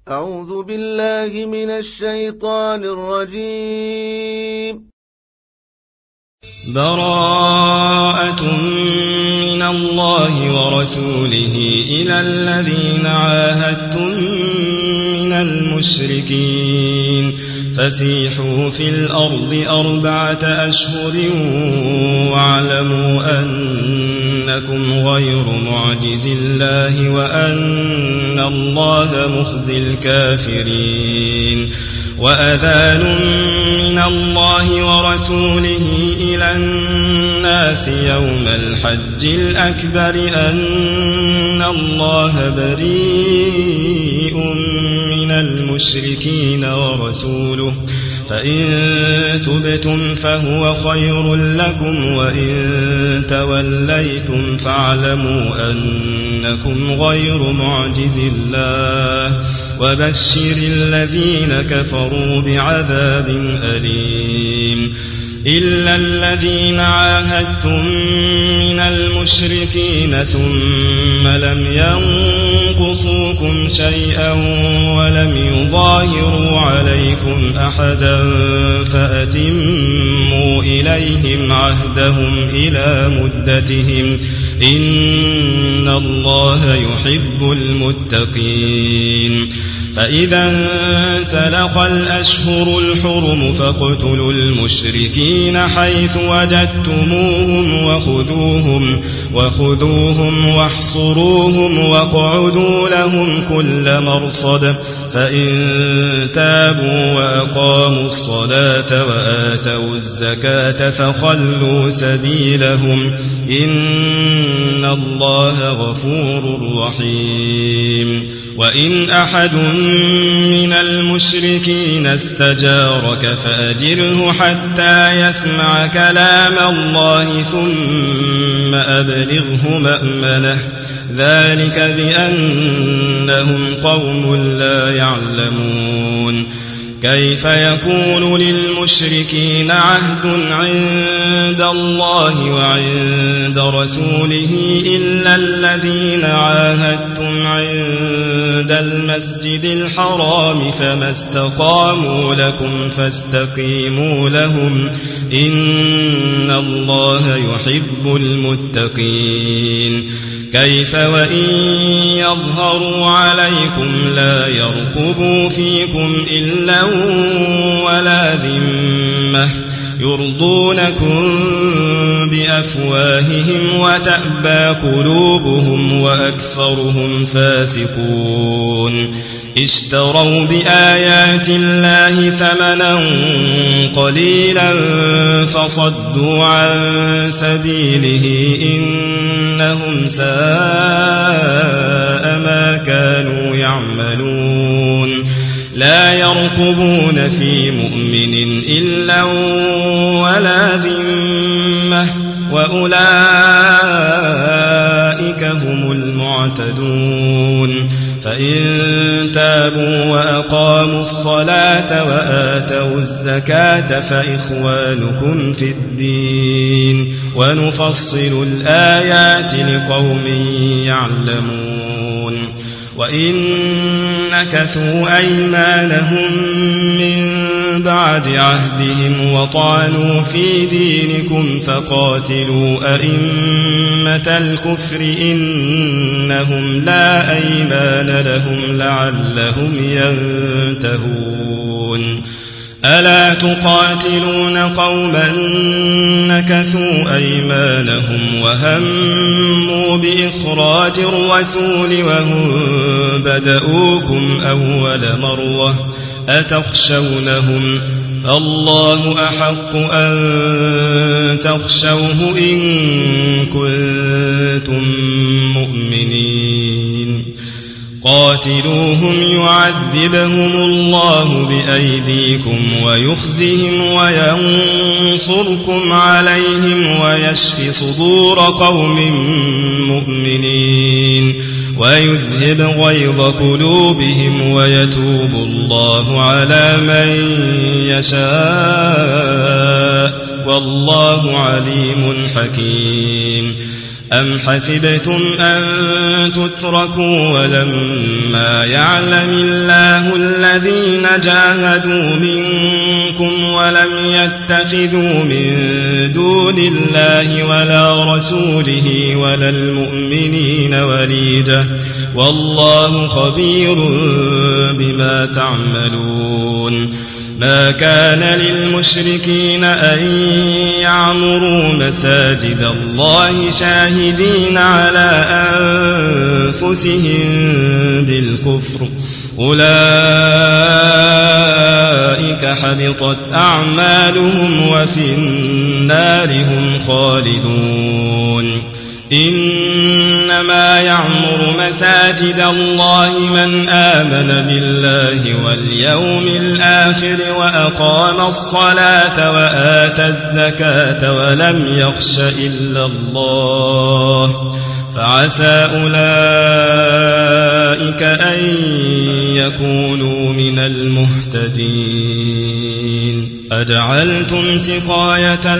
أعوذ بالله من الشيطان الرجيم. براءة من الله ورسوله إلى الذين عاهدتم من المشركين فسيحوا في الأرض 4 أشهر واعلموا أنكم غير معجز الله وأن الله مخزي الكافرين. وأذان من الله ورسوله إلى الناس يوم الحج الأكبر أن الله بريء من المشركين ورسوله فإن تبتم فهو خير لكم وإن توليتم فاعلموا أنكم غير معجز الله وبشر الذين كفروا بعذاب أليم. إلا الذين عاهدتم من المشركين ثم لم ينقصوكم شيئا ولم يظاهروا عليكم أحدا فأتموا إليهم عهدهم إلى مدتهم إن الله يحب المتقين. فإذا انسلخ الأشهر الحرم فاقتلوا المشركين حيث وجدتموهم وخذوهم واحصروهم واقعدوا لهم كل مرصد فإن تابوا وأقاموا الصلاة وآتوا الزكاة فخلوا سبيلهم إن الله غفور رحيم. وإن أحد من المشركين استجارك فأجره حتى يسمع كلام الله ثم أبلغه مأمنه ذلك بأنهم قوم لا يعلمون. كيف يكون للمشركين عهد عند الله وعند رسوله إلا الذين عاهدتم عند المسجد الحرام فما استقاموا لكم فاستقيموا لهم إن الله يحب المتقين. كيف وإن يظهروا عليكم لا يرقبوا فيكم إلا ولا ذمة يرضونكم بأفواههم وتأبى قلوبهم وأكثرهم فاسقون. اشتروا بآيات الله ثمنا قليلا فصدوا عن سبيله إنهم ساء ما كانوا يعملون. لا يرقبون في مؤمن إلا ولا ذمة وأولئك هم المعتدون. فإن تابوا وأقاموا الصلاة وآتوا الزكاة فإخوانكم في الدين ونفصل الآيات لقوم يعلمون. وإن نكثوا أيمانهم من بعد عهدهم وطعنوا في دينكم فقاتلوا أئمة الكفر إنهم لا أيمان لهم لعلهم ينتهون. ألا تقاتلون قوما نكثوا أيمانهم وهموا بإخراج الرسول وهم بدؤوكم أول مرة أتخشونهم فالله أحق أن تخشوه إن كنتم مؤمنين. قاتلوهم يعذبهم الله بأيديكم ويخزهم وينصركم عليهم ويشف صدور قوم مؤمنين ويذهب غيظ قلوبهم ويتوب الله على من يشاء والله عليم حكيم. أم حسبتم أن تتركوا ولما يعلم الله الذين جاهدوا منكم ولم يتخذوا من دون الله ولا رسوله ولا المؤمنين وليجة والله خبير بما تعملون ما كان للمشركين أن يعمروا مساجد الله شاهدين على أنفسهم بالكفر أولئك حبطت أعمالهم وفي النار هم خالدون إنما يعمر مساجد الله من آمن بالله واليوم الآخر وأقام الصلاة وآتى الزكاة ولم يخش إلا الله فعسى أولئك أن يكونوا من المهتدين أجعلتم سقاية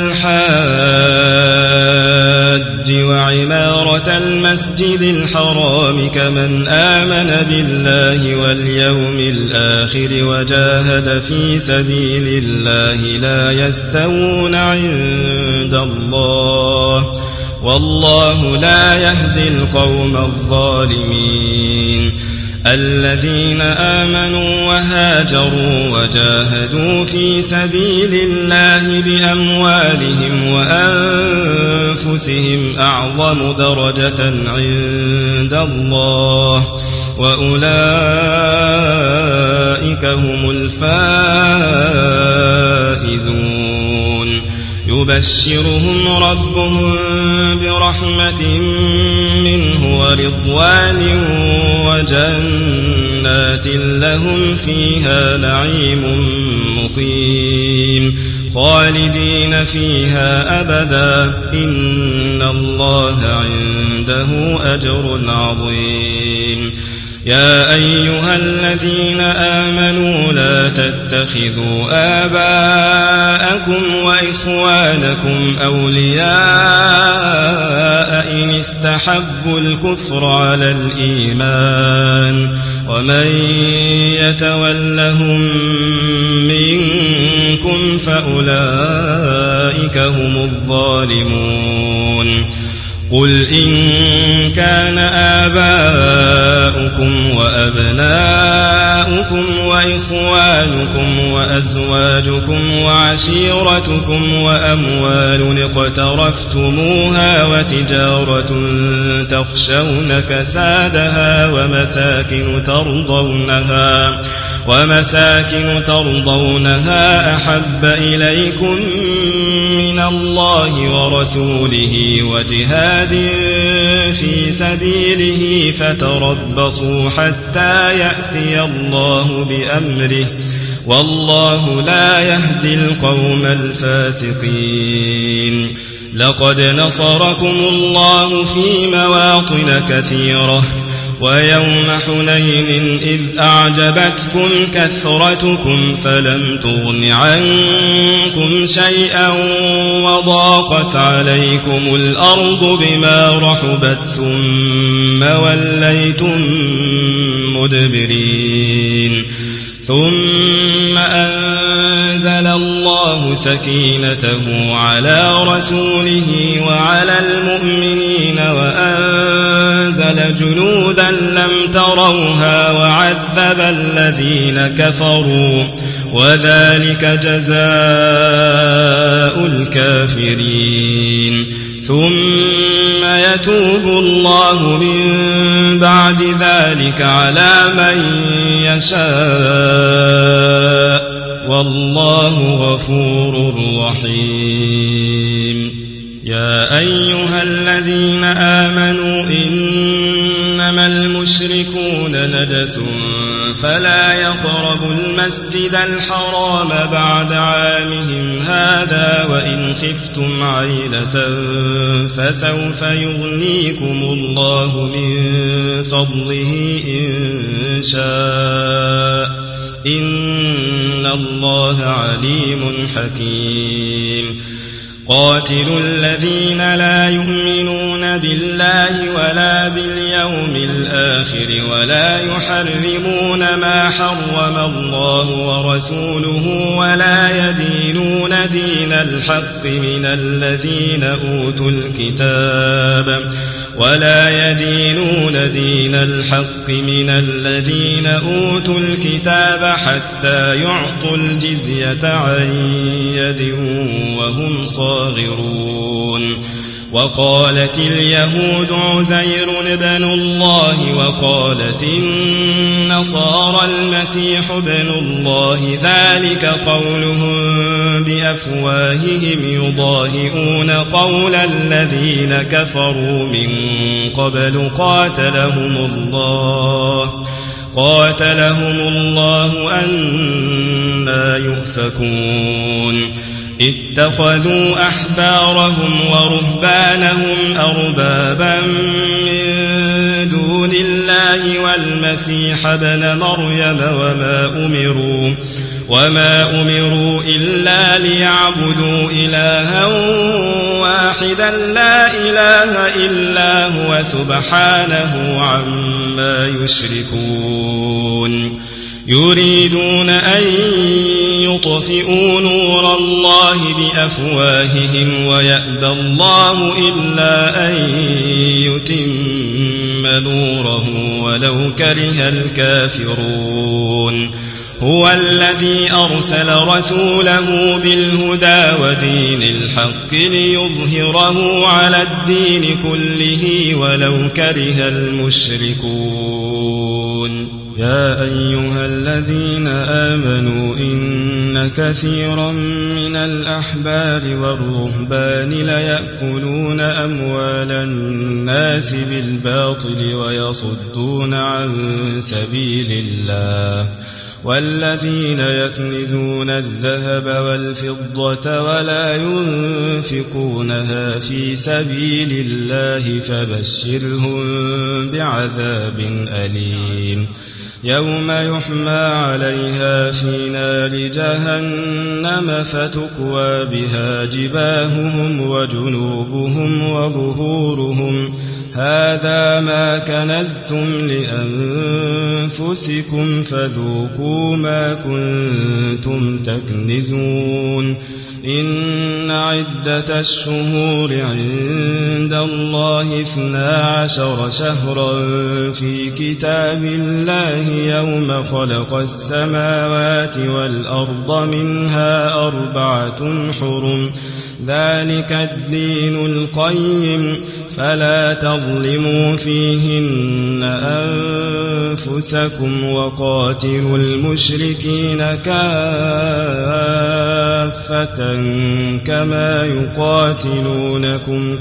الحاج وعمارة المسجد الحرام كمن آمن بالله واليوم الآخر وجاهد في سبيل الله لا يستوون عند الله والله لا يهدي القوم الظالمين الذين آمنوا وهاجروا وجاهدوا في سبيل الله بأموالهم وأنفسهم أعظم درجة عند الله وأولئك هم الفائزون يبشرهم ربهم برحمة منه ورضوان وجنات لهم فيها نعيم مقيم خالدين فيها أبدا إن الله عنده أجر عظيم يا أيها الذين آمنوا لا تتخذوا آباءكم وإخوانكم أولياء إن استحبوا الكفر على الإيمان ومن يتولهم منكم فأولئك هم الظالمون قل إن كان آباؤكم وأبناؤكم وإخوانكم وأزواجكم وعشيرتكم وأموال اقترفتموها وتجارة تخشون كسادها ومساكن ترضونها أحب إليكم من الله ورسوله وجهاد في سبيله فتربصوا حتى يأتي الله بأمره والله لا يهدي القوم الفاسقين لقد نصركم الله في مواطن كثيرة ويوم حنين إذ أعجبتكم كثرتكم فلم تغن عنكم شيئا وضاقت عليكم الأرض بما رحبت ثم وليتم مدبرين ثم أنزل الله سكينته على رسوله وعلى المؤمنين وأنزل جنودا لم تروها وعذب الذين كفروا وذلك جزاء الكافرين ثم يتوب الله من بعد ذلك على من يشاء والله غفور رحيم يا أيها الذين آمنوا إنما المشركون نجس فلا يقربوا المسجد الحرام بعد عامهم هذا وإن خفتم عيلة فسوف يغنيكم الله من فضله إن شاء إن الله عليم حكيم قاتلوا الذين لا يؤمنون بالله ولا باليوم الآخر ولا يحرمون ما حرم الله ورسوله ولا يدينون دين الحق من الذين أوتوا الكتاب حتى يعطوا الجزية عن يد وهم صاغرون. وقالت اليهود عزير ابن الله وقالت النصارى المسيح ابن الله ذلك قولهم بأفواههم يضاهئون قول الذين كفروا من قبل قاتلهم الله أنى يؤفكون. اتخذوا أحبارهم ورهبانهم أربابا من دون الله والمسيح ابن مريم وما أمروا إلا ليعبدوا إلها واحدا لا إله إلا هو سبحانه عما يشركون. يريدون أن يطفئوا نور الله بأفواههم ويأبى الله إلا أن يتم نوره ولو كره الكافرون. هو الذي أرسل رسوله بالهدى ودين الحق ليظهره على الدين كله ولو كره المشركون. يا أيها الذين آمنوا إن كثيرا من الأحبار والرهبان ليأكلون أموال الناس بالباطل ويصدون عن سبيل الله. والذين يكنزون الذهب والفضة ولا ينفقونها في سبيل الله فبشرهم بعذاب أليم. يوم يحمى عليها في نار جهنم فتكوى بها جباههم وجنوبهم وظهورهم هذا ما كنزتم لأنفسكم فذوقوا ما كنتم تكنزون. إن عدة الشهور عند الله 12 شهرا في كتاب الله يوم خلق السماوات والأرض منها 4 حرم ذلك الدين القيم فلا تظلموا فيهن أنفسكم وقاتلوا المشركين كافة كما يقاتلونكم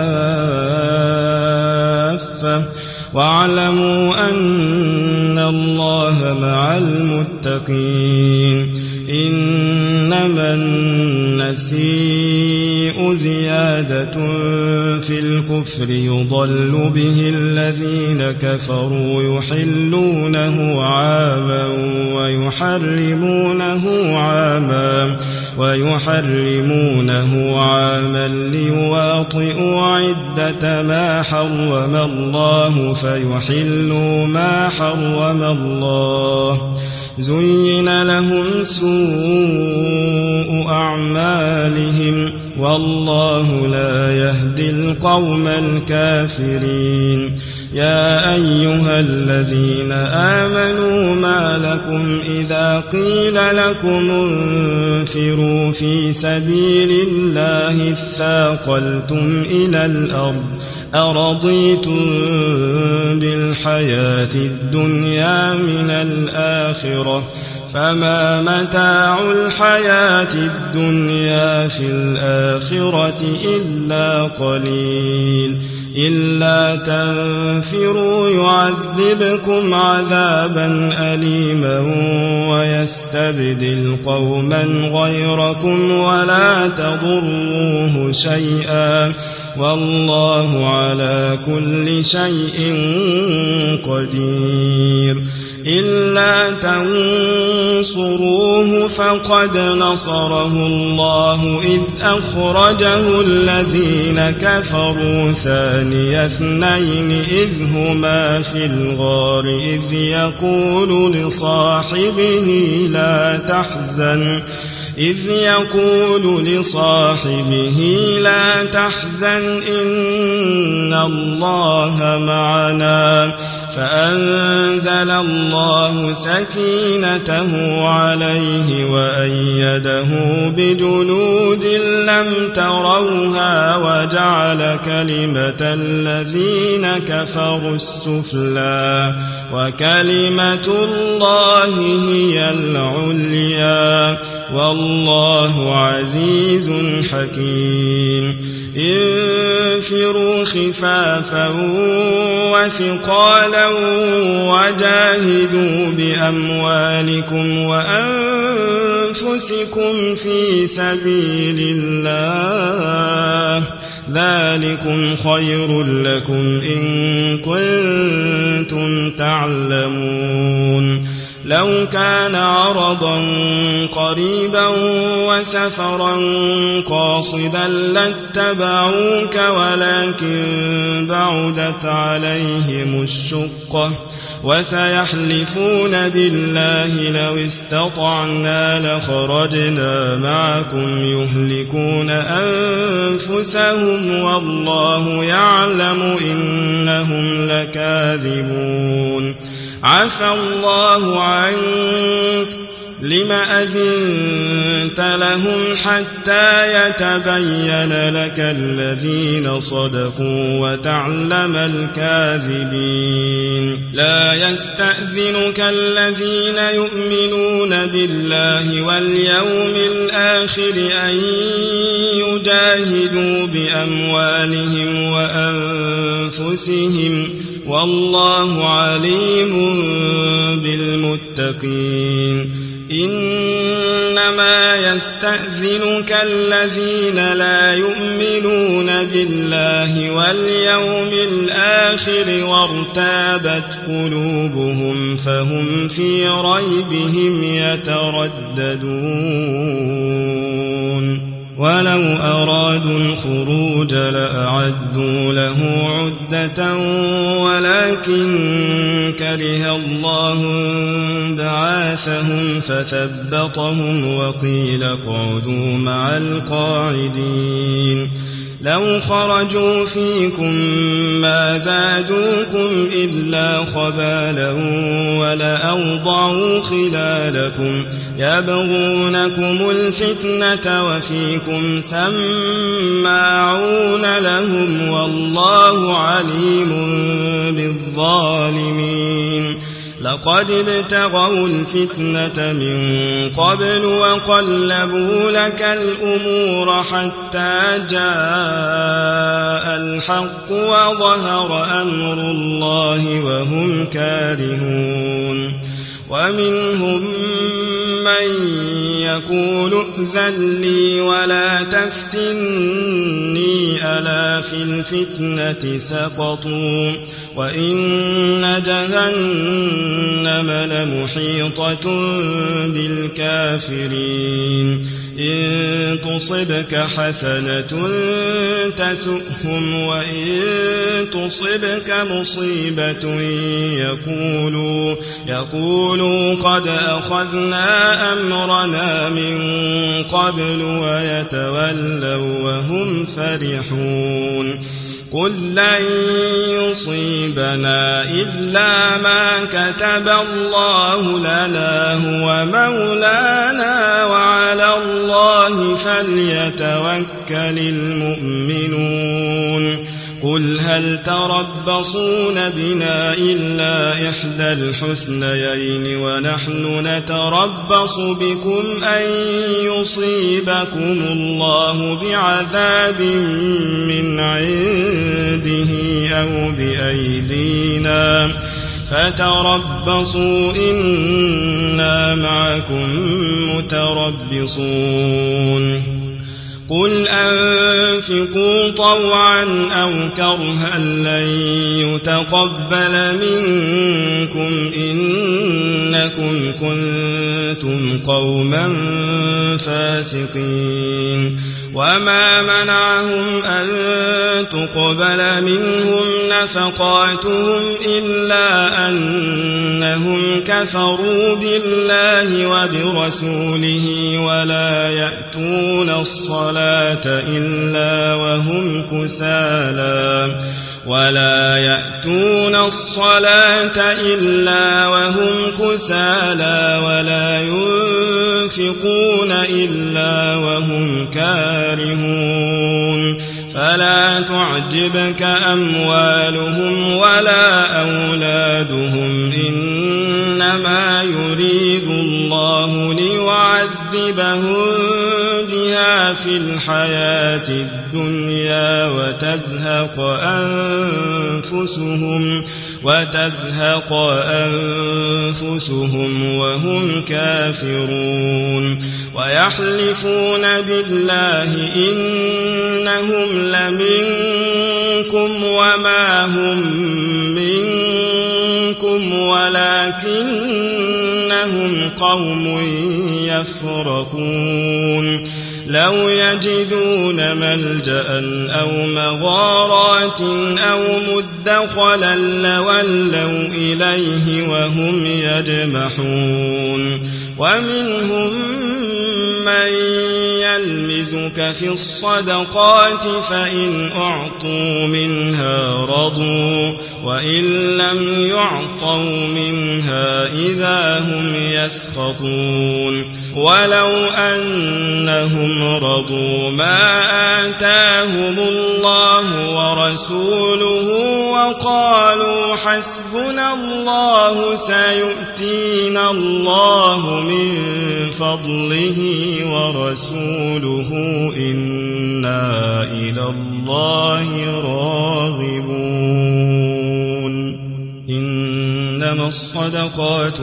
كافة واعلموا أن الله مع المتقين. إنما النسيء زيادة في الكفر يضل به الذين كفروا يحلونه عاما ويحرمونه عاما ليواطئوا عدة ما حرم الله فيحلوا ما حرم الله. زين لهم سوء أعمالهم والله لا يهدي القوم الكافرين. يا أيها الذين آمنوا ما لكم إذا قيل لكم انفروا في سبيل الله اثاقلتم إلى الأرض أرضيتم بالحياة الدنيا من الآخرة فما متاع الحياة الدنيا في الآخرة إلا قليل. إلا تنفروا يعذبكم عذابا أليما ويستبدل قوما غيركم ولا تضروه شيئا والله على كل شيء قدير. إلا تنفروا تنصروه فقد نصره الله إذ أخرجه الذين كفروا ثاني اثنين إذ هما في الغار إذ يقول لصاحبه لا تحزن إن الله معنا فأنزل الله سكينته عليه وأيده بجنود لم تروها وجعل كلمة الذين كفروا السفلى وكلمة الله هي العليا والله عزيز حكيم انفروا خفافا وثقالا وجاهدوا بأموالكم وأنفسكم في سبيل الله ذلكم خير لكم إن كنتم تعلمون لو كان عرضا قريبا وسفرا قاصدا لاتبعوك ولكن بعدت عليهم الشقة وسيحلفون بالله لو استطعنا لخرجنا معكم يهلكون أنفسهم والله يعلم إنهم لكاذبون عفى الله عنك لم أذنت لهم حتى يتبين لك الذين صدقوا وتعلم الكاذبين لا يستأذنك الذين يؤمنون بالله واليوم الآخر أن يجاهدوا بأموالهم وأنفسهم والله عليم بالمتقين إنما يستأذنك الذين لا يؤمنون بالله واليوم الآخر وارتابت قلوبهم فهم في ريبهم يترددون ولو أرادوا الخروج لأعدوا له عدة ولكن كره الله بعاثهم فثبطهم وقيل اقعدوا مع القاعدين لو خرجوا فيكم ما زادوكم إلا خبالا ولأوضعوا خلالكم يبغونكم الفتنة وفيكم سماعون لهم والله عليم بالظالمين لقد ابتغوا الفتنة من قبل وقلبوا لك الأمور حتى جاء الحق وظهر أمر الله وهم كارهون ومنهم من يقول ائذن لي ولا تفتني ألا في الفتنة سقطوا وإن جهنم لمحيطة بالكافرين إن تصبك حسنة تسؤهم وإن تصبك مصيبة يقولوا قد أخذنا أمرنا من قبل ويتولوا وهم فرحون قل لن يصيبنا إلا ما كتب الله لنا هو مولانا وعلى الله فليتوكل المؤمنون قل هل تربصون بنا إلا إحدى الحسنيين ونحن نتربص بكم أن يصيبكم الله بعذاب من عنده أو بأيدينا فتربصوا إنا معكم متربصون قل أنفقوا طوعا أو كرها لن يتقبل منكم إنكم كنتم قوما فاسقين وما منعهم أن تقبل منهم نفقاتهم إلا أنهم كفروا بالله وبرسوله ولا يأتون الصلاة إلا وهم كسالى ولا ينفقون إلا وهم كارهون فلا تعجبك أموالهم ولا أولادهم إنما يريد الله ليعذبهم بها في الحياة الدنيا وتزهق أنفسهم وهم كافرون ويحلفون بالله إنهم لمنكم وما هم منكم ولكنهم قوم يفرقون لو يجدون ملجأ أو مغارات أو مدخلا لولوا إليه وهم يجمحون ومنهم من يلمزك في الصدقات فإن أعطوا منها رضوا وإن لم يعطوا منها إذا هم يسخطون ولو أنهم رضوا ما آتاهم الله ورسوله وقالوا حسبنا الله سيؤتينا الله من فضله ورسوله إنا إلى الله راغبون إنما الصدقات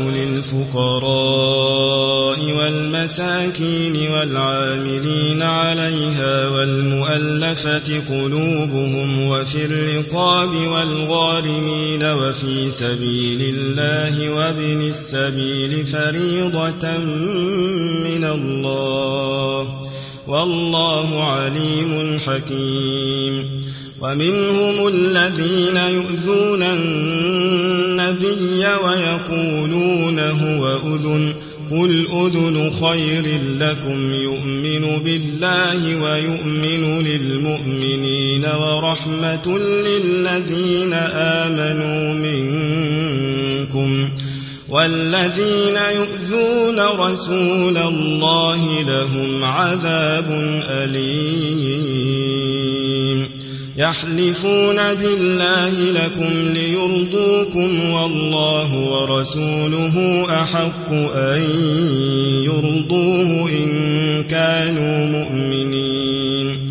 للفقراء والمساكين والعاملين عليها والمؤلفة قلوبهم وفي الرقاب والغارمين وفي سبيل الله وابن السبيل فريضة من الله والله عليم حكيم ومنهم الذين يؤذون النبي ويقولون هو أذن قل أذن خير لكم يؤمن بالله ويؤمن للمؤمنين ورحمة للذين آمنوا منكم والذين يؤذون رسول الله لهم عذاب أليم يحلفون بالله لكم ليرضوكم والله ورسوله أحق أن يرضوه إن كانوا مؤمنين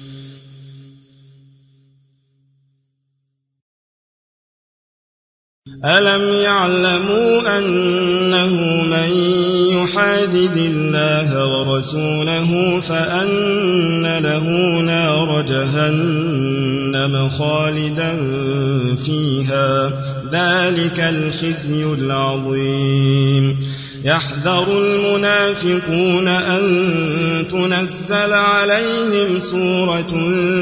ألم يعلموا أنه من يحادد الله ورسوله فأن له نار جهنم خالدا فيها ذلك الخزي العظيم يحذر المنافقون أن تنزل عليهم سورة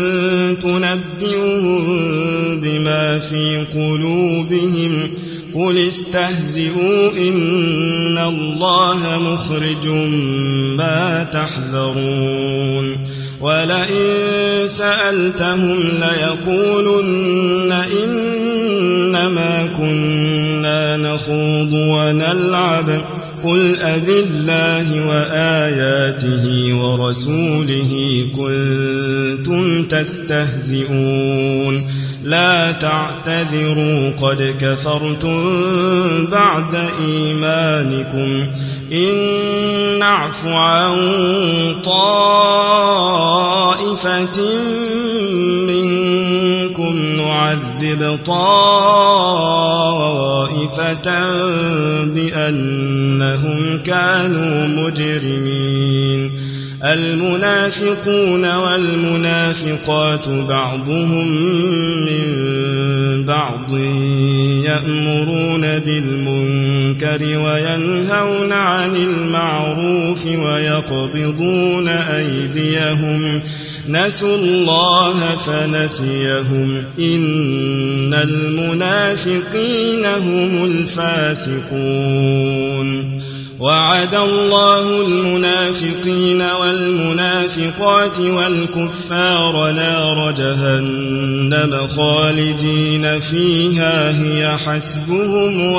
تنبئهم بما في قلوبهم قل استهزئوا إن الله مخرج ما تحذرون ولئن سألتهم ليقولن إنما كنا نخوض ونلعب قل أبالله وآياته ورسوله كنتم تستهزئون لا تعتذروا قد كفرتم بعد إيمانكم إن نعف عن طائفة منكم نعذب طائفة بأنهم كانوا مجرمين المنافقون والمنافقات بعضهم من بعض يأمرون بالمنكر وينهون عن المعروف ويقبضون أيديهم نسوا الله فنسيهم إن المنافقين هم الفاسقون وعد الله المنافقين والمنافقات والكفار نار جهنم خالدين فيها هي حسبهم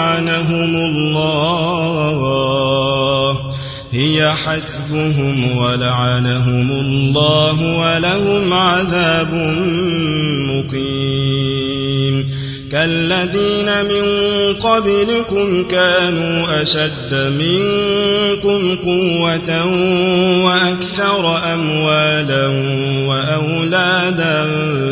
ولعنهم الله ولهم عذاب مقيم كالذين من قبلكم كانوا أشد منكم قوة وأكثر أموالا وأولادا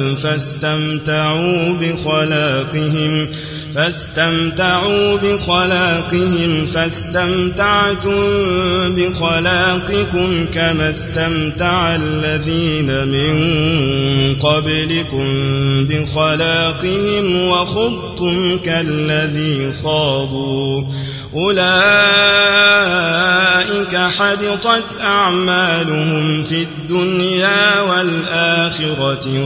فاستمتعوا بخلاقهم فاستمتعتم بخلاقكم كما استمتع الذين من قبلكم بخلاقهم وخضتم كالذي خاضوا أولئك حبطت أعمالهم في الدنيا والآخرة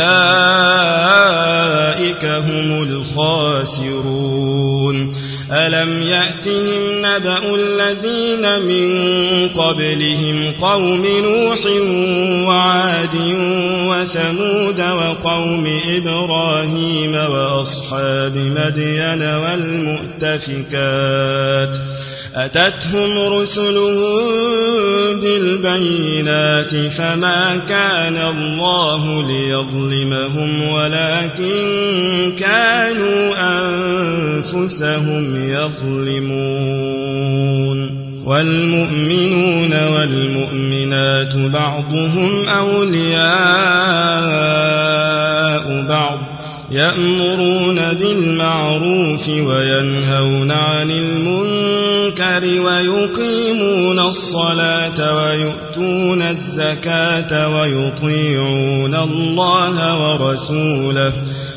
وأولئك هم الخاسرون ألم يأتهم نبأ الذين من قبلهم قوم نوح وعاد وثمود وقوم إبراهيم وأصحاب مدين والمؤتفكات أتتهم رسلهم بالبينات فما كان الله ليظلمهم ولكن كانوا أنفسهم يظلمون والمؤمنون والمؤمنات بعضهم أولياء بعض يأمرون بالمعروف وينهون عن المنكر ويقيمون الصلاة ويؤتون الزكاة ويطيعون الله ورسوله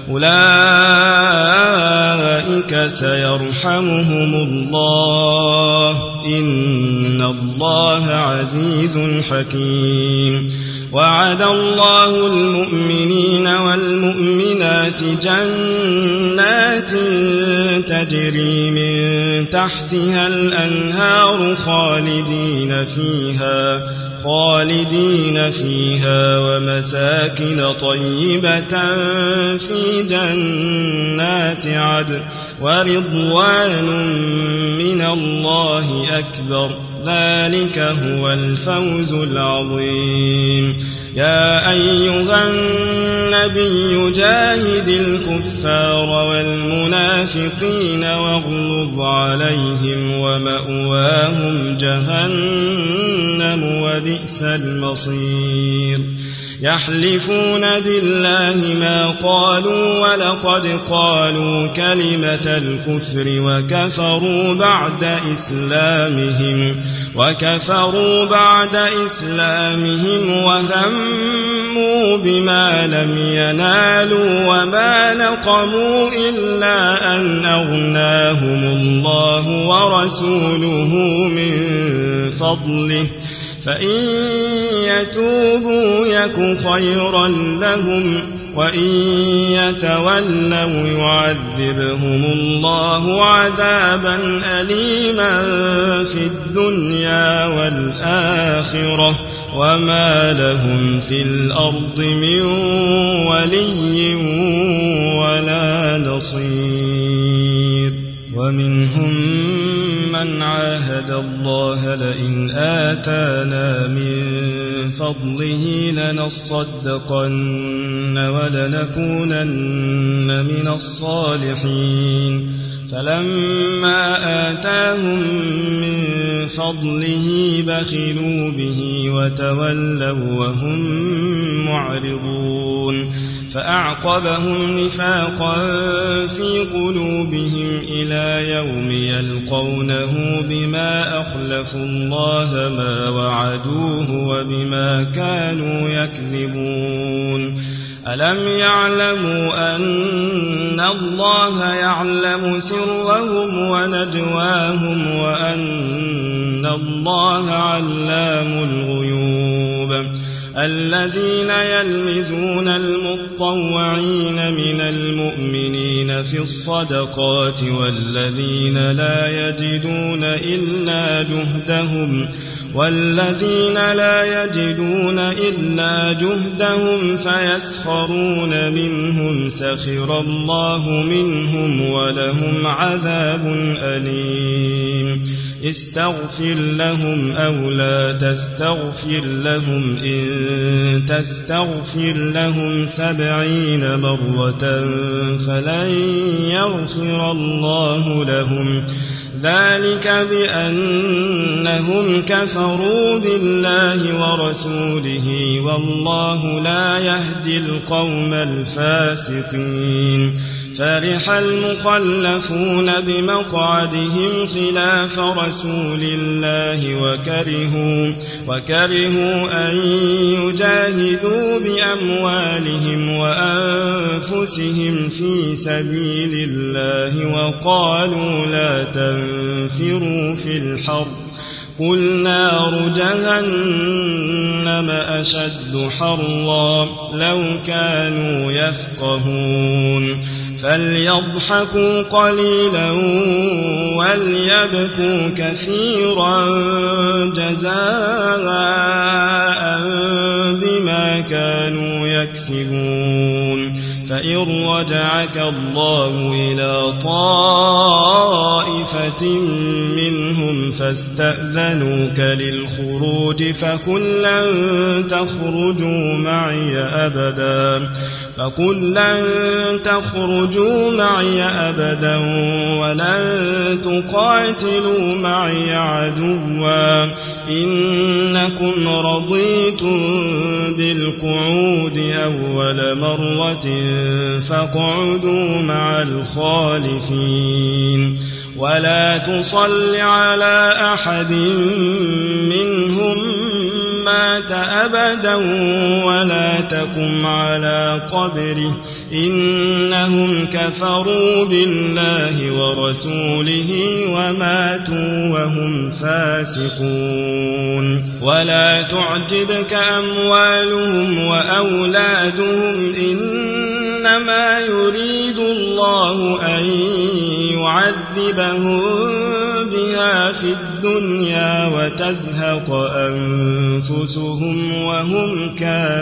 أولئك سيرحمهم الله إن الله عزيز حكيم وعد الله المؤمنين والمؤمنات جنات تجري من تحتها الأنهار خالدين فيها ومساكن طيبة في جنات عدن ورضوان من الله أكبر ذلك هو الفوز العظيم يا أيها النبي جاهد الكفار والمنافقين واغلظ عليهم ومأواهم جهنم وبئس المصير يحلفون بالله ما قالوا ولقد قالوا كلمة الكفر وكفروا بعد إسلامهم وهموا بما لم ينالوا وما نقموا إلا أن أغناهم الله ورسوله من فضله فإن يتوبوا يك خيرا لهم وإن يتولوا يعذبهم الله عذابا أليما في الدنيا والآخرة وما لهم في الأرض من ولي ولا نصير ومنهم من عاهد الله لئن آتانا من فضله لنصدقن ولنكونن من الصالحين فلما آتاهم من فضله بخلوا به وتولوا وهم معرضون فأعقبهم نفاقا في قلوبهم إلى يوم يلقونه بما أخلفوا الله ما وعدوه وبما كانوا يكذبون ألم يعلموا أن الله يعلم سرهم ونجواهم وأن الله علام الغيوب الذين يلمزون المطوعين من المؤمنين في الصدقات والذين لا يجدون إلا جهدهم فيسخرون منهم سخر الله منهم ولهم عذاب أليم استغفر لهم أو لا تستغفر لهم إن تستغفر لهم 70 مرة فلن يغفر الله لهم ذلك بأنهم كفروا بالله ورسوله والله لا يهدي القوم الفاسقين فرح المخلفون بمقعدهم خلاف رسول الله وكرهوا أن يجاهدوا بأموالهم وأنفسهم في سبيل الله وقالوا لا تنفروا في الحر قل نار جهنم أشد حرا لو كانوا يفقهون فليضحكوا قليلا وليبكوا كثيرا جزاء بما كانوا يكسبون فإن رجعك الله إلى طائفة منهم فاستأذنوك للخروج فقل لن تخرجوا معي أبدا ولن تقاتلوا معي عدوا إنكم رضيتم بالقعود أول مرة فاقعدوا مع الخالفين ولا تصل على أحد منهم مات أبدا ولا تقم على قبره إنهم كفروا بالله ورسوله وماتوا وهم فاسقون ولا تعجبك أموالهم وأولادهم إنما يريد الله أن يعذبهم بها في الدنيا وتزهق أنفسهم وهم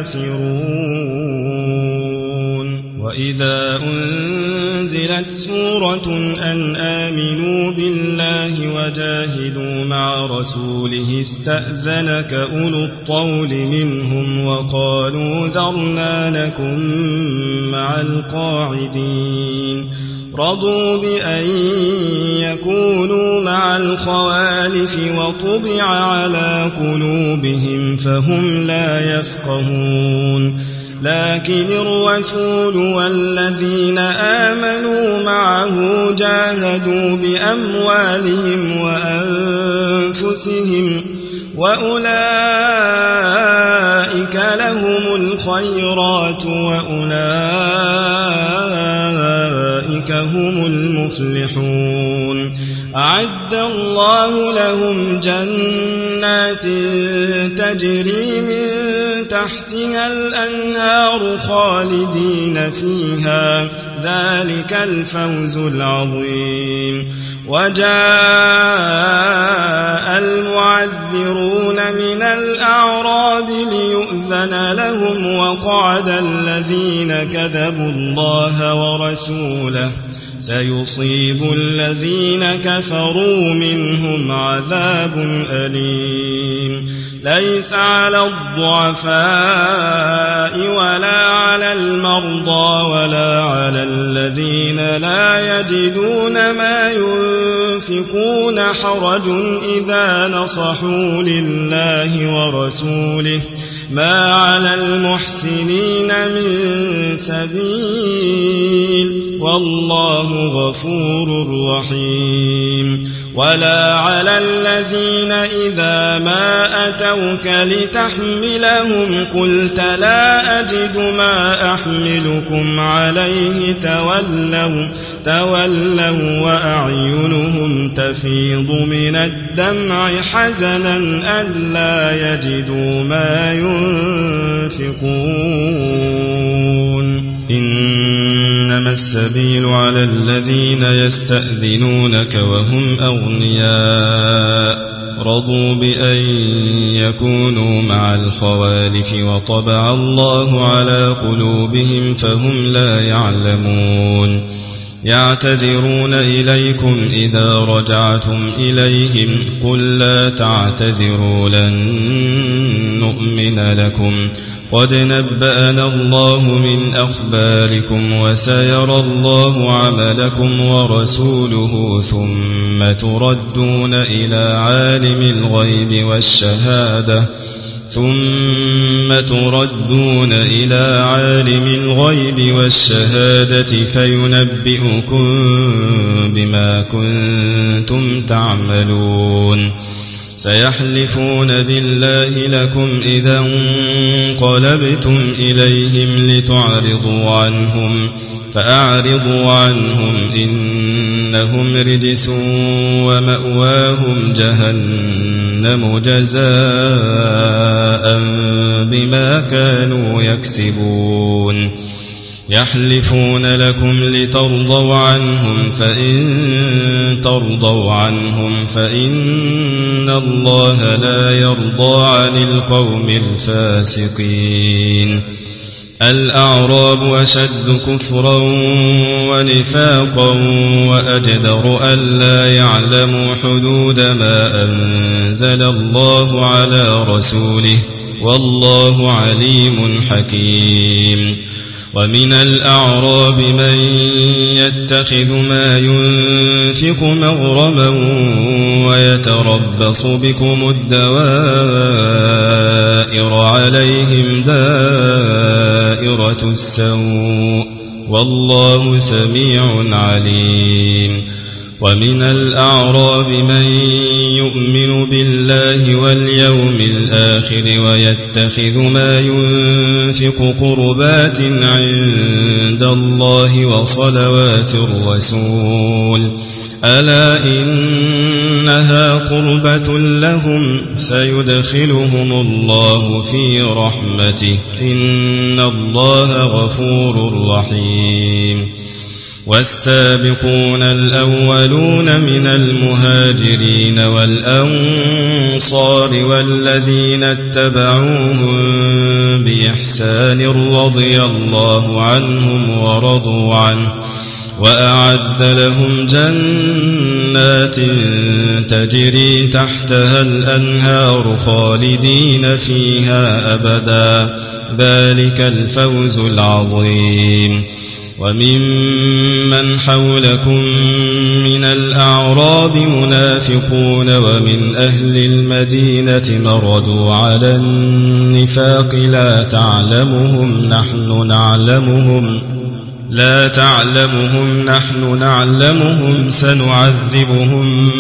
كافرون وإذا أنزلت سورة أن آمنوا بالله وجاهدوا مع رسوله استأذنك أولو الطول منهم وقالوا ذرنا نكن مع القاعدين رضوا بأن يكونوا مع الخوالف وطبع على قلوبهم فهم لا يفقهون لكن الرسول والذين آمنوا معه جاهدوا بأموالهم وأنفسهم وأولئك لهم الخيرات وأولئك هم المفلحون أعد الله لهم جنات تجري من تحتها الأنهار خالدين فيها ذلك الفوز العظيم وجاء المعذرون من الأعراب ليؤذن لهم وقعد الذين كذبوا الله ورسوله سيصيب الذين كفروا منهم عذاب أليم ليس على الضعفاء ولا على المرضى ولا على الذين لا يجدون ما المنافقون حرج إذا نصحوا لله ورسوله ما على المحسنين من سبيل والله غفور رحيم ولا على الذين إذا ما أتوك لتحملهم قلت لا أجد ما أحملكم عليه تولوا وأعينهم تفيض من الدمع حزنا ألا يجدوا ما ينفقون إنما السبيل على الذين يستأذنونك وهم أغنياء رضوا بأن يكونوا مع الخوالف وطبع الله على قلوبهم فهم لا يعلمون يعتذرون إليكم إذا رجعتم إليهم قل لا تعتذروا لن نؤمن لكم قد نبأنا الله من أخباركم وسيرى الله عملكم ورسوله ثم تردون إلى عالم الغيب والشهادة فينبئكم بما كنتم تعملون سيحلفون بالله لكم إذا انقلبتم إليهم لتعرضوا عنهم فأعرضوا عنهم إنهم رجس ومأواهم جهنم جزاء بما كانوا يكسبون يحلفون لكم لترضوا عنهم فإن ترضوا عنهم فإن الله لا يرضى عن القوم الفاسقين الأعراب أشد كفرا ونفاقا وأجدر ألا يعلموا حدود ما أنزل الله على رسوله والله عليم حكيم ومن الأعراب من يتخذ ما ينفق مغرما ويتربص بكم الدوائر عليهم دائرة السوء والله سميع عليم ومن الأعراب من يؤمن بالله واليوم الآخر ويتخذ ما ينفق قربات عند الله وصلوات الرسول ألا إنها قربة لهم سيدخلهم الله في رحمته إن الله غفور رحيم والسابقون الأولون من المهاجرين والأنصار والذين اتبعوهم بإحسان رضي الله عنهم ورضوا عنه وأعد لهم جنات تجري تحتها الأنهار خالدين فيها أبدا ذلك الفوز العظيم وممن حولكم من الأعراب منافقون ومن أهل المدينة مردوا على النفاق لا تعلمهم نحن نعلمهم سنعذبهم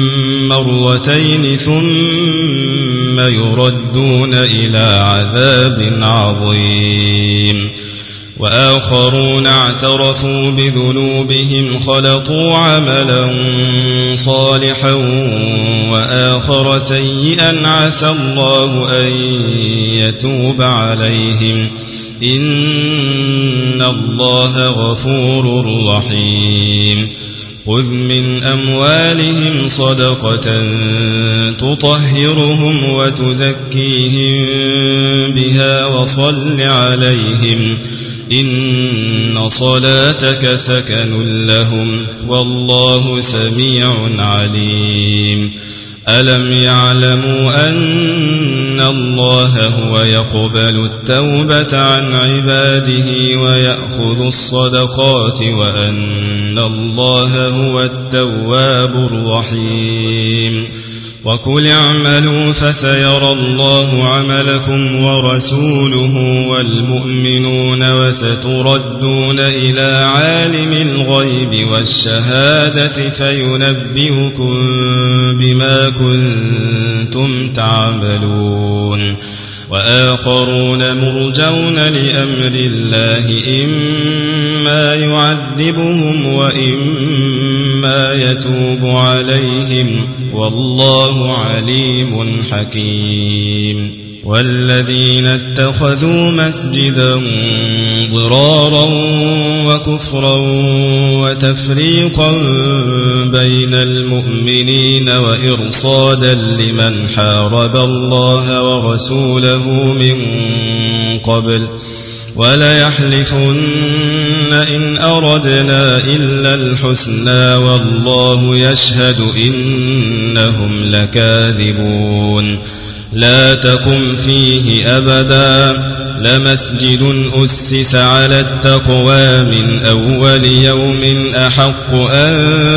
مرتين ثم يردون إلى عذاب عظيم وآخرون اعترفوا بذنوبهم خلطوا عملا صالحا وآخر سيئا عسى الله أن يتوب عليهم إن الله غفور رحيم خذ من أموالهم صدقة تطهرهم وتزكيهم بها وصل عليهم إن صلاتك سكن لهم والله سميع عليم ألم يعلموا أن الله هو يقبل التوبة عن عباده ويأخذ الصدقات وأن الله هو التواب الرحيم وقل اعملوا فسيرى الله عملكم ورسوله والمؤمنون وستردون إلى عالم الغيب والشهادة فينبئكم بما كنتم تعملون وآخرون مرجون لأمر الله إما يعذبهم وإما يتوب عليهم والله عليم حكيم والذين اتخذوا مسجدا ضرارا وكفرا وتفريقا بين المؤمنين وإرصادا لمن حارب الله ورسوله من قبل وليحلفن إن أردنا إلا الحسنى والله يشهد إنهم لكاذبون لا تقم فيه أبدا لمسجد أسس على التقوى من أول يوم أحق أن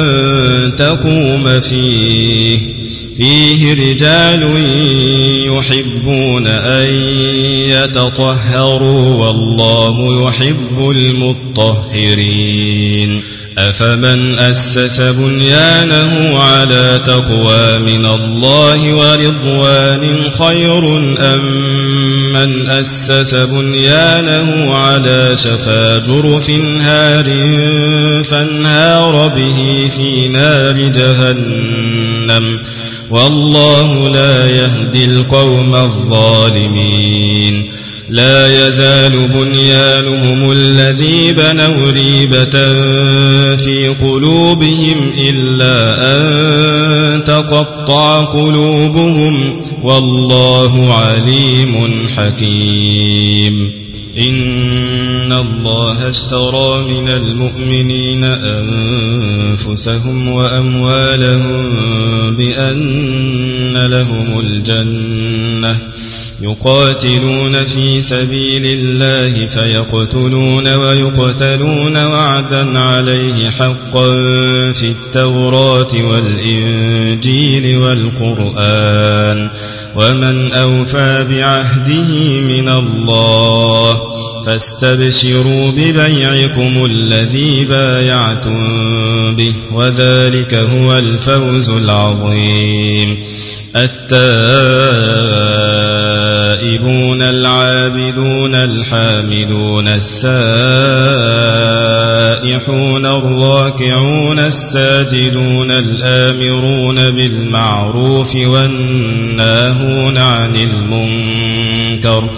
تقوم فيه رجال يحبون أن يتطهروا والله يحب المطهرين أفمن أسس بنيانه على تقوى من الله ورضوان خير أم من أسس بنيانه على شفا جرف هار فانهار به في نار جهنم والله لا يهدي القوم الظالمين لا يزال بنيانهم الذي بنوا ريبة في قلوبهم إلا أن تقطع قلوبهم والله عليم حكيم إن الله اشترى من المؤمنين أنفسهم وأموالهم بأن لهم الجنة يقاتلون في سبيل الله فيقتلون ويقتلون وعدا عليه حقا في التوراة والإنجيل والقرآن ومن أوفى بعهده من الله فاستبشروا ببيعكم الذي بايعتم به وذلك هو الفوز العظيم التائبون العابدون الحامدون السائحون الراكعون الساجدون الآمرون بالمعروف والناهون عن المنكر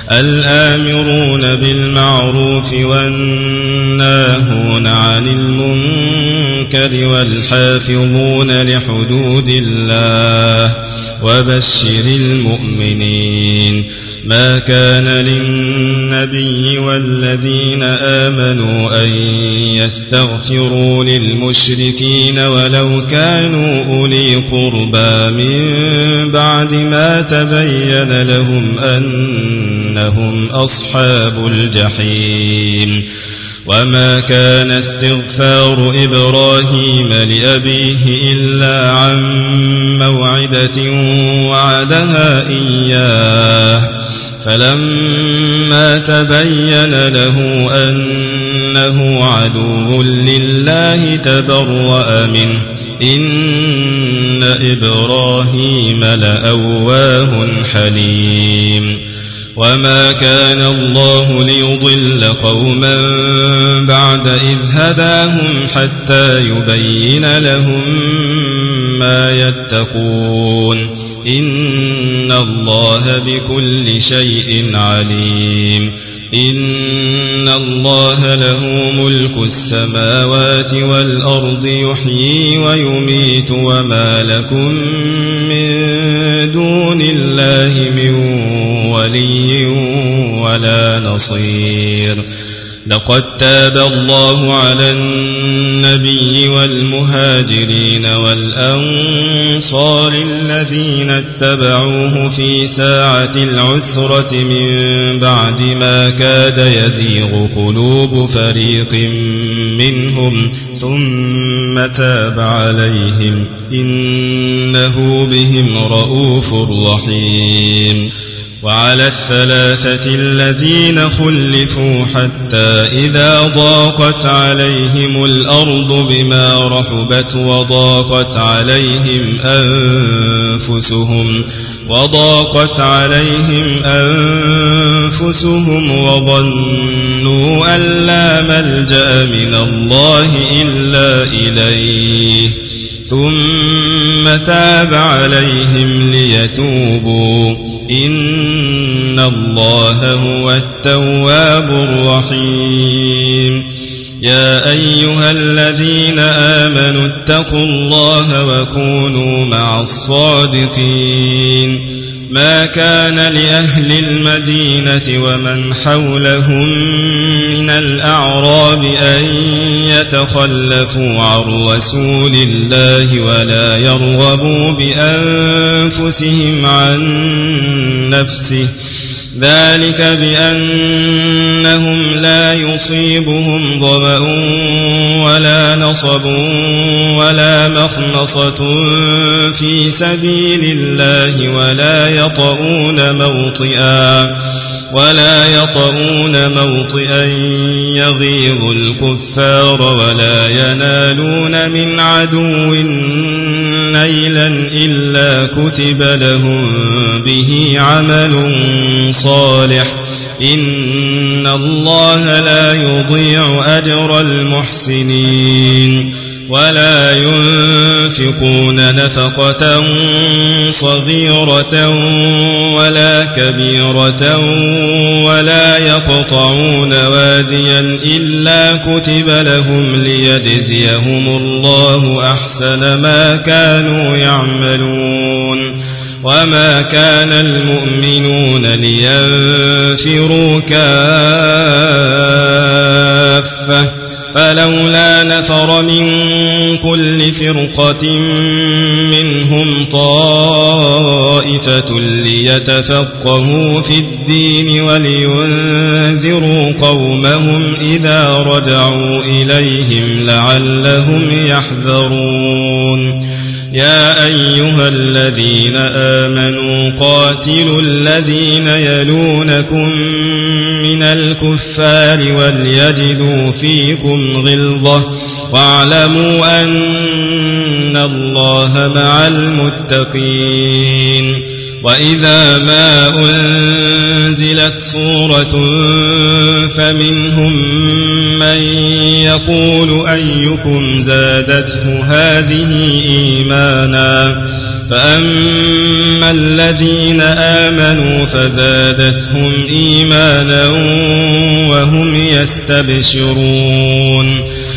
والحافظون لحدود الله وبشر المؤمنين ما كان للنبي والذين آمنوا أن يستغفروا للمشركين ولو كانوا أولي قربى من بعد ما تبين لهم أنهم أصحاب الجحيم وما كان استغفار إبراهيم لأبيه إلا عن موعدة وعدها إياه فلما تبين له أنه عدو لله تبرأ منه إن إبراهيم لأواه حليم وما كان الله ليضل قوما بعد إذ هداهم حتى يبين لهم ما يتقون إن الله بكل شيء عليم إن الله له ملك السماوات والأرض يحيي ويميت وما لكم من دون الله من ولي ولا نصير لقد تاب الله على النبي والمهاجرين والأنصار الذين اتبعوه في ساعة العسرة من بعد ما كاد يزيغ قلوب فريق منهم ثم تاب عليهم إنه بهم رؤوف رحيم. وعلى الثلاثة الذين خلفوا حتى إذا ضاقت عليهم الأرض بما رحبت وضاقت عليهم أنفسهم وظنوا أن لا ملجأ من الله إلا إليه ثم تاب عليهم ليتوبوا إن الله هو التواب الرحيم. يا أيها الذين آمنوا اتقوا الله وكونوا مع الصادقين. ما كان لأهل المدينة ومن حولهم من الأعراب أن يتخلفوا عن رسول الله ولا يرغبوا بأنفسهم عن نفسه ذلك بأنهم لا يصيبهم ظمأ ولا نصب ولا مخمصة في سبيل الله ولا يطؤون موطئا يغيظ الكفار ولا ينالون من عدو نيلا إلا كتب لهم به عمل صالح إن الله لا يضيع أجر المحسنين. ولا ينفقون نفقة صغيرة ولا كبيرة ولا يقطعون واديا إلا كتب لهم ليجزيهم الله أحسن ما كانوا يعملون. وما كان المؤمنون لينفروا كافة فلولا نفر من كل فرقة منهم طائفة ليتفقهوا في الدين ولينذروا قومهم إذا رجعوا إليهم لعلهم يحذرون. يا أيها الذين آمنوا قاتلوا الذين يلونكم من الكفار وليجدوا فيكم غلظة واعلموا أن الله مع المتقين. وإذا ما أنزلت سورة فمنهم من يقول أيكم زادته هذه إيمانا فأما الذين آمنوا فزادتهم إيمانا وهم يستبشرون.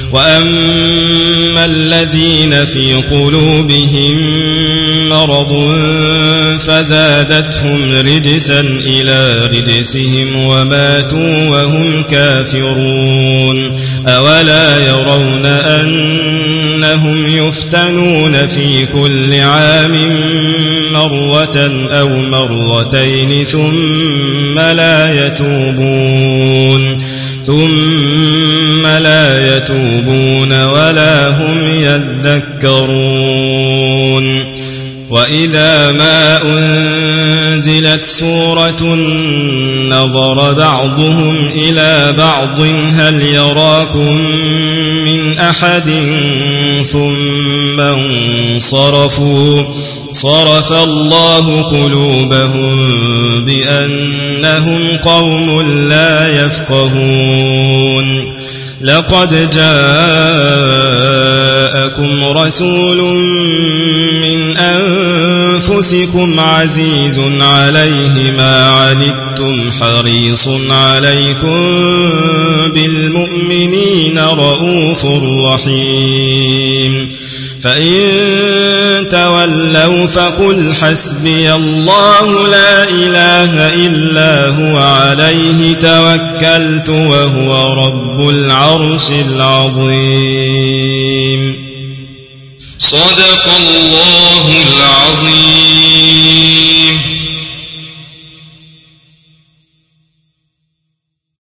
وأما الذين في قلوبهم مرض فزادتهم رجسا إلى رجسهم وماتوا وهم كافرون. أولا يرون أنهم يفتنون في كل عام مرة أو مرتين ثم لا يتوبون ولا هم يذكرون. وإذا ما أنزلت سورة نظر بعضهم إلى بعض هل يراكم من أحد ثم انصرفوا صرف الله قلوبهم بأنهم قوم لا يفقهون. لقد جاءكم رسول من أنفسكم عزيز عليه ما عنتم حريص عليكم بالمؤمنين رؤوف رحيم. فإن تولوا فقل حسبي الله لا إله إلا هو عليه توكلت وهو رب العرش العظيم. صدق الله العظيم.